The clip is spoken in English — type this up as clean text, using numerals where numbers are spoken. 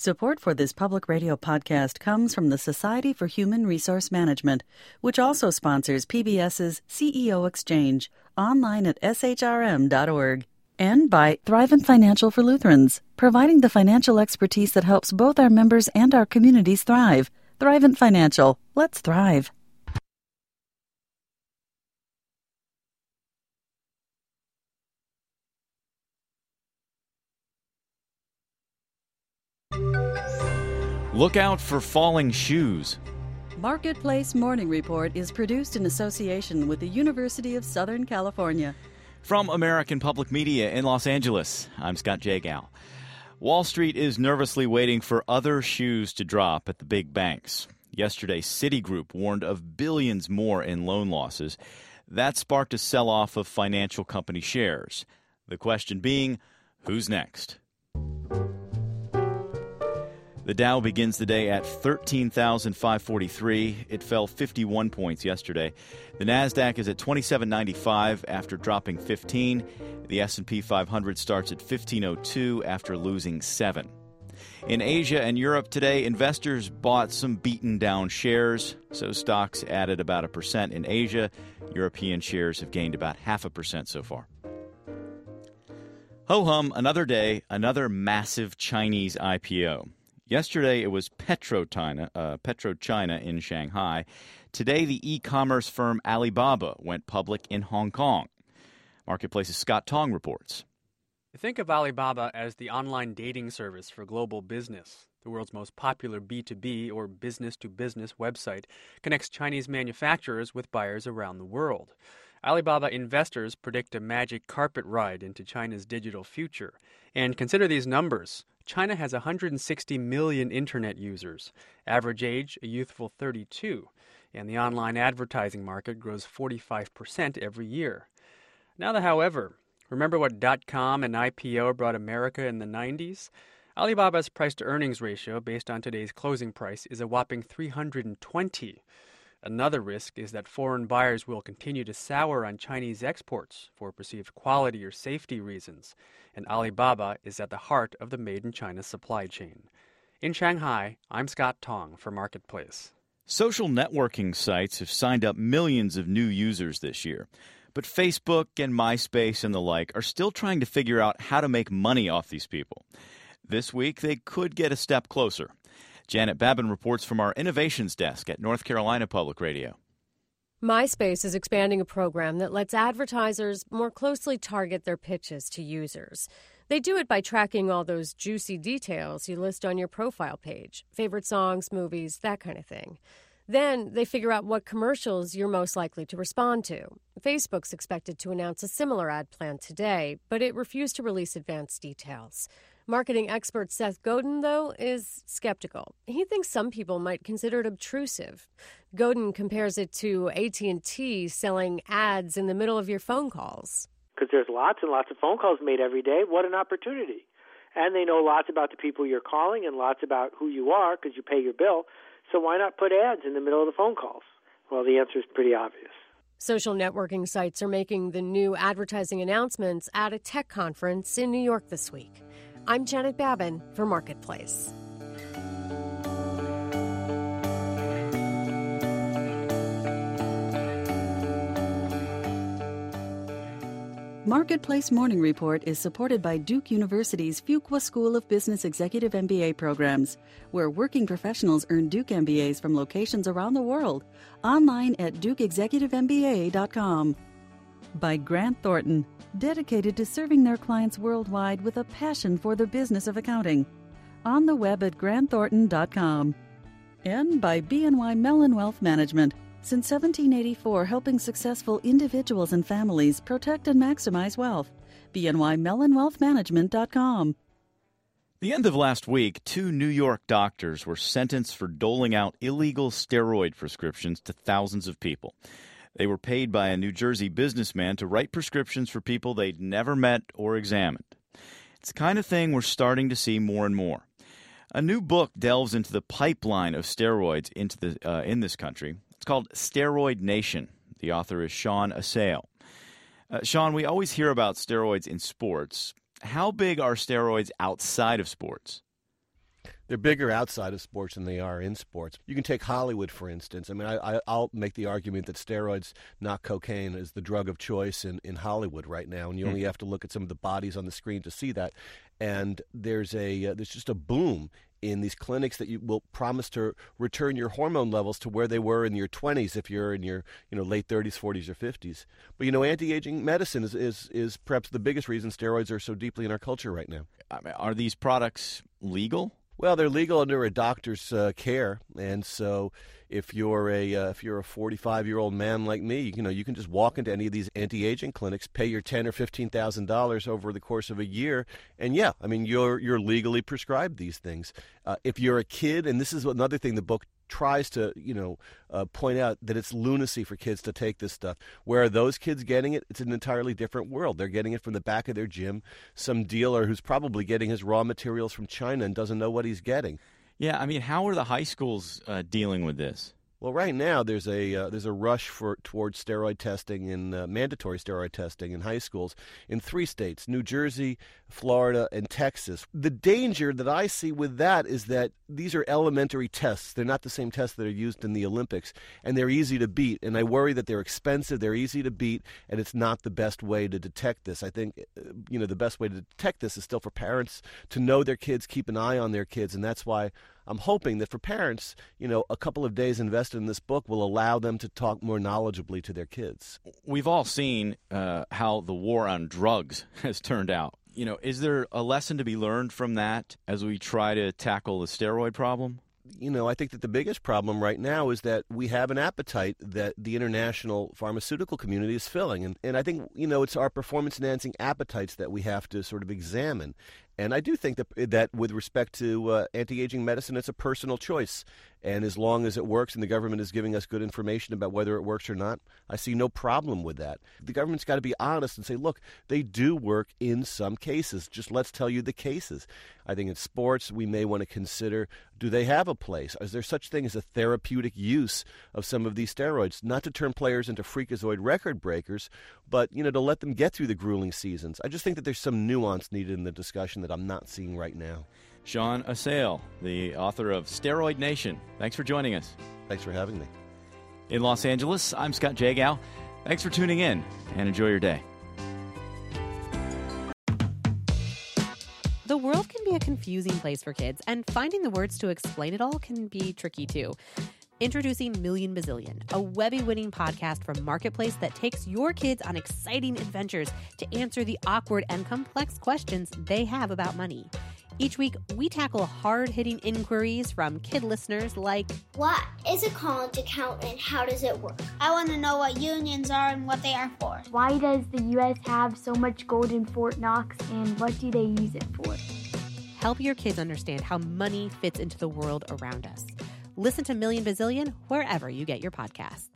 Support for this public radio podcast comes from the Society for Human Resource Management, which also sponsors PBS's CEO Exchange, online at shrm.org. And by Thrivent Financial for Lutherans, providing the financial expertise that helps both our members and our communities thrive. Thrivent Financial. Let's thrive. Look out for falling shoes. Marketplace Morning Report is produced in association with the University of Southern California. From American Public Media in Los Angeles, I'm Scott Jagow. Wall Street is nervously waiting for other shoes to drop at the big banks. Yesterday, Citigroup warned of billions more in loan losses. That sparked a sell-off of financial company shares. The question being, who's next? The Dow begins the day at 13,543. It fell 51 points yesterday. The Nasdaq is at 2795 after dropping 15. The S&P 500 starts at 1502 after losing 7. In Asia and Europe today, investors bought some beaten-down shares, so stocks added about 1% in Asia. European shares have gained about 0.5% so far. Ho-hum, another day, another massive Chinese IPO. Yesterday, it was PetroChina in Shanghai. Today, the e-commerce firm Alibaba went public in Hong Kong. Marketplace's Scott Tong reports. Think of Alibaba as the online dating service for global business. The world's most popular B2B or business-to-business website connects Chinese manufacturers with buyers around the world. Alibaba investors predict a magic carpet ride into China's digital future. And consider these numbers. China has 160 million internet users. Average age, a youthful 32. And the online advertising market grows 45% every year. However, remember what .com and IPO brought America in the 90s? Alibaba's price-to-earnings ratio, based on today's closing price, is a whopping 320. Another risk is that foreign buyers will continue to sour on Chinese exports for perceived quality or safety reasons, and Alibaba is at the heart of the made-in-China supply chain. In Shanghai, I'm Scott Tong for Marketplace. Social networking sites have signed up millions of new users this year, but Facebook and MySpace and the like are still trying to figure out how to make money off these people. This week, they could get a step closer. Janet Babin reports from our innovations desk at North Carolina Public Radio. MySpace is expanding a program that lets advertisers more closely target their pitches to users. They do it by tracking all those juicy details you list on your profile page, favorite songs, movies, that kind of thing. Then they figure out what commercials you're most likely to respond to. Facebook's expected to announce a similar ad plan today, but it refused to release advanced details. Marketing expert Seth Godin, though, is skeptical. He thinks some people might consider it obtrusive. Godin compares it to AT&T selling ads in the middle of your phone calls. Because there's lots and lots of phone calls made every day. What an opportunity. And they know lots about the people you're calling and lots about who you are because you pay your bill. So why not put ads in the middle of the phone calls? Well, the answer is pretty obvious. Social networking sites are making the new advertising announcements at a tech conference in New York this week. I'm Janet Babin for Marketplace. Marketplace Morning Report is supported by Duke University's Fuqua School of Business Executive MBA programs, where working professionals earn Duke MBAs from locations around the world, online at dukeexecutivemba.com. By Grant Thornton, dedicated to serving their clients worldwide with a passion for the business of accounting. On the web at grantthornton.com. And by BNY Mellon Wealth Management, since 1784 helping successful individuals and families protect and maximize wealth. BNYMellonWealthManagement.com. The end of last week, 2 New York doctors were sentenced for doling out illegal steroid prescriptions to thousands of people. They were paid by a New Jersey businessman to write prescriptions for people they'd never met or examined. It's the kind of thing we're starting to see more and more. A new book delves into the pipeline of steroids in this country. It's called Steroid Nation. The author is Sean Assail. Sean, we always hear about steroids in sports. How big are steroids outside of sports? They're bigger outside of sports than they are in sports. You can take Hollywood, for instance. I mean, I'll make the argument that steroids, not cocaine, is the drug of choice in Hollywood right now, and you only have to look at some of the bodies on the screen to see that. And there's just a boom in these clinics that you will promise to return your hormone levels to where they were in your 20s if you're in your late 30s, 40s, or 50s. But anti-aging medicine is perhaps the biggest reason steroids are so deeply in our culture right now. I mean, are these products legal? Well, they're legal under a doctor's care, and so if you're a 45-year-old man like me, you can just walk into any of these anti-aging clinics, pay your $10,000 or $15,000 over the course of a year, and you're legally prescribed these things. If you're a kid, and this is another thing the book tries to point out, that it's lunacy for kids to take this stuff. Where are those kids getting it? It's an entirely different world. They're getting it from the back of their gym, some dealer who's probably getting his raw materials from China and doesn't know what he's getting. Yeah, I mean, how are the high schools dealing with this? Well, right now there's a rush towards steroid testing and mandatory steroid testing in high schools in 3 states: New Jersey, Florida, and Texas. The danger that I see with that is that these are elementary tests. They're not the same tests that are used in the Olympics, and they're easy to beat. And I worry that they're expensive, they're easy to beat, and it's not the best way to detect this. I think the best way to detect this is still for parents to know their kids, keep an eye on their kids, and that's why I'm hoping that for parents, a couple of days invested in this book will allow them to talk more knowledgeably to their kids. We've all seen how the war on drugs has turned out. Is there a lesson to be learned from that as we try to tackle the steroid problem? I think that the biggest problem right now is that we have an appetite that the international pharmaceutical community is filling. And I think, it's our performance-enhancing appetites that we have to sort of examine. And I do think that with respect to anti-aging medicine, it's a personal choice. And as long as it works and the government is giving us good information about whether it works or not, I see no problem with that. The government's got to be honest and say, look, they do work in some cases. Just let's tell you the cases. I think in sports, we may want to consider, do they have a place? Is there such thing as a therapeutic use of some of these steroids? Not to turn players into freakazoid record breakers, but, to let them get through the grueling seasons. I just think that there's some nuance needed in the discussion that I'm not seeing right now. Sean Assael, the author of Steroid Nation. Thanks for joining us. Thanks for having me. In Los Angeles, I'm Scott Jagow. Thanks for tuning in, and enjoy your day. The world can be a confusing place for kids, and finding the words to explain it all can be tricky too. Introducing Million Bazillion, a Webby-winning podcast from Marketplace that takes your kids on exciting adventures to answer the awkward and complex questions they have about money. Each week, we tackle hard-hitting inquiries from kid listeners like, what is a college account and how does it work? I want to know what unions are and what they are for. Why does the U.S. have so much gold in Fort Knox, and what do they use it for? Help your kids understand how money fits into the world around us. Listen to Million Bazillion wherever you get your podcasts.